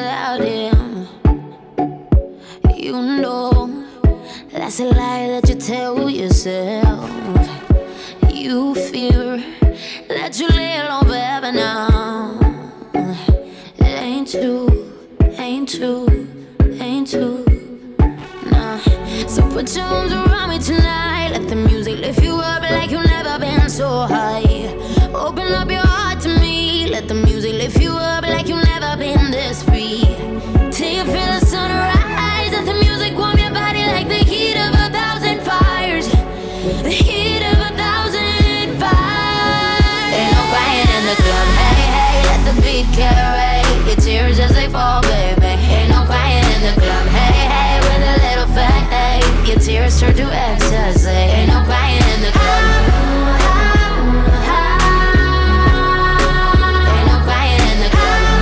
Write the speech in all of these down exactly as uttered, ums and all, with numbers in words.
without him. You know that's a lie that you tell yourself. You fear that you lay alone forever now. It ain't true, ain't true, ain't true. Nah. So put your arms around me tonight. Let the music lift you up like you've never been so high. Open up your heart to me. Let the music lift you up like you've never been this free. Till you feel the sunrise. Let the music warm your body like the heat of a thousand fires. The heat of a thousand fires. Ain't no crying in the club. Hey, hey, let the beat carry your tears as they fall, baby. Ain't no crying in the club. Hey, hey, with a little fat, hey, your tears turn to ecstasy. Ain't no crying in the club. Ain't no crying in the club.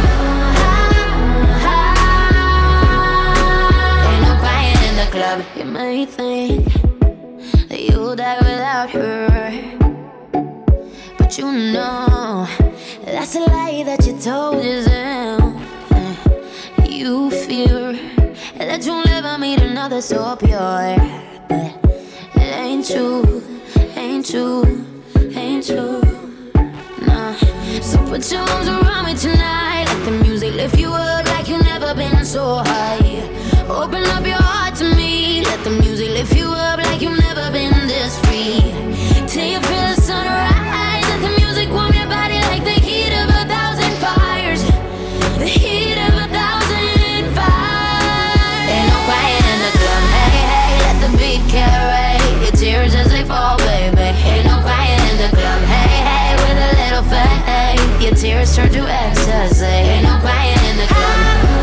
Ain't no crying in the club. You may think that you'll die without her, but you know that's a lie that you told yourself. You fear that you'll never meet another so pure, but it ain't true, ain't true, ain't true. Nah. So put your arms around me tonight. Let the music lift you up like you've never been so high. Open up your heart to me. Let the music lift you up like you've never been this free. Till you feel the sunrise. Let the music warm your body like the heat of a thousand fires. The heat of a thousand fires. Ain't no crying in the club. Hey, hey, let the beat carry your tears as they fall, baby. Ain't no crying in the club. Hey, hey, with a little fat, hey, your tears turn to ecstasy. Ain't no crying in the club.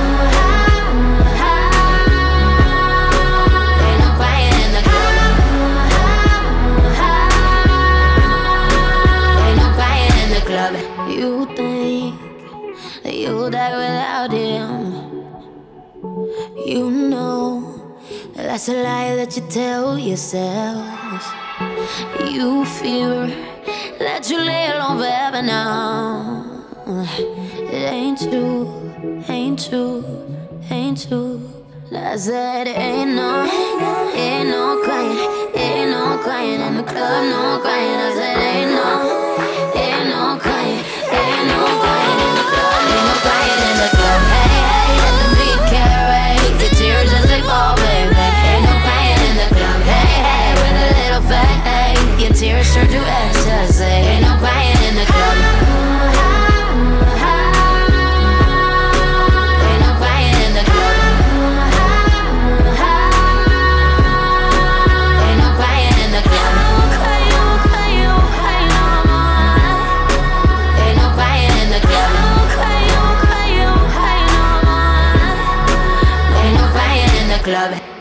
Ain't no crying in the club. Ain't no crying in the club. You think that you'll die without him. You know that's a lie that you tell yourself. You fear that you lay alone forever now. It ain't true, ain't true, ain't true. I said ain't no, ain't no crying, ain't no crying in the club, no crying. I said ain't no, ain't no crying, ain't no crying in the club, ain't no crying in the club. Hey, hey, let the beat carry the tears as they fall, baby. Ain't no crying in the club. Hey, hey, with a little fat, hey, your tears turn to ecstasy. Ain't no crying in the club. Ain't no crying in the club. Ain't no crying in the club. Ain't no crying in the club. Ain't no crying in the club.